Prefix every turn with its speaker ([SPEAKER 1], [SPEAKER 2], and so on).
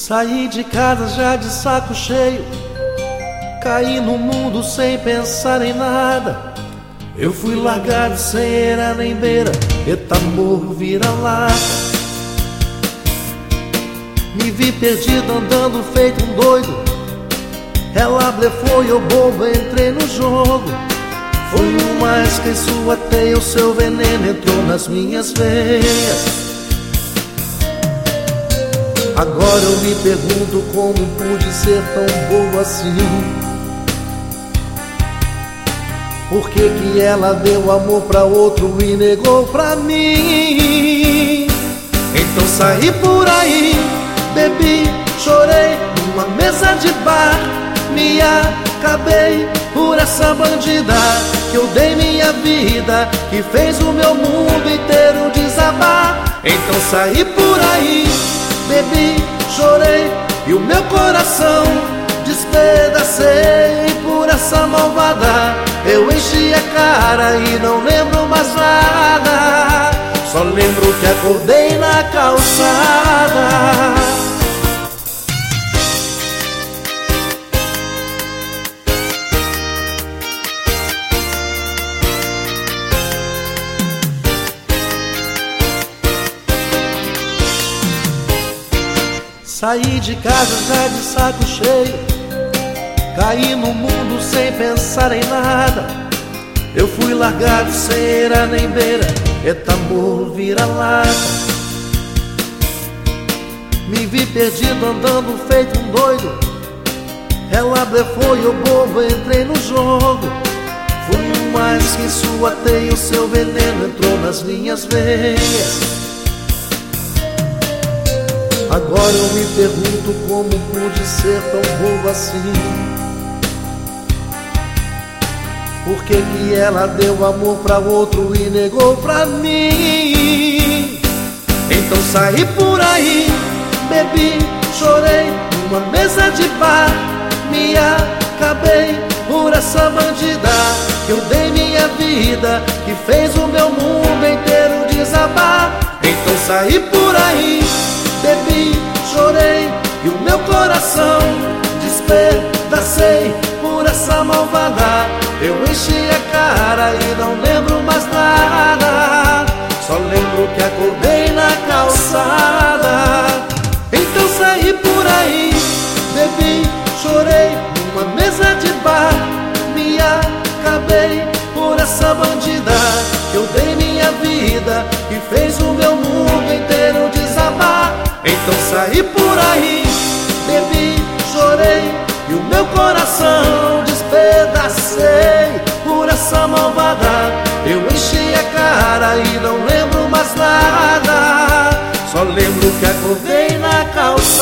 [SPEAKER 1] Saí de casa já de saco cheio, caí no mundo sem pensar em nada. Eu fui largado sem era nem beira, eita morro vira-lata. Me vi perdido andando feito um doido, ela blefou e eu bobo entrei no jogo. Foi uma isca em sua teia, o seu veneno entrou nas minhas veias. Agora eu me pergunto como pude ser tão bobo assim. Por que que ela deu amor pra outro e negou pra mim? Então saí por aí, bebi, chorei numa mesa de bar. Me acabei por essa bandida que eu dei minha vida, que fez o meu mundo inteiro desabar. Então saí por aí, bebi, chorei e o meu coração despedacei por essa malvada. Eu enchi a cara e não lembro mais nada, só lembro que acordei na calçada. Saí de casa já de saco cheio, caí no mundo sem pensar em nada. Eu fui largado sem era nem beira, eita morro vira-lata. Me vi perdido andando feito um doido, ela blefou e eu bobo entrei no jogo. Fui mais que sua teia, o seu veneno entrou nas minhas veias. Agora eu me pergunto como pude ser tão bobo assim. Por que que ela deu amor pra outro e negou pra mim? Então saí por aí, bebi, chorei numa mesa de bar. Me acabei por essa bandida que eu dei minha vida, que fez o meu mundo inteiro desabar. Então saí por aí, bebi, chorei e o meu coração despedacei por essa malvada. Eu enchi a cara e não lembro mais nada, só lembro que acordei na calçada. Então saí por aí, bebi, chorei numa mesa de bar. Me acabei por essa bandida que eu dei minha vida, que fez o meu mundo inteiro desabar. Então saí por aí, bebi, chorei e o meu coração despedacei por essa malvada. Eu enchi a cara e não lembro mais nada, só lembro que acordei na calçada.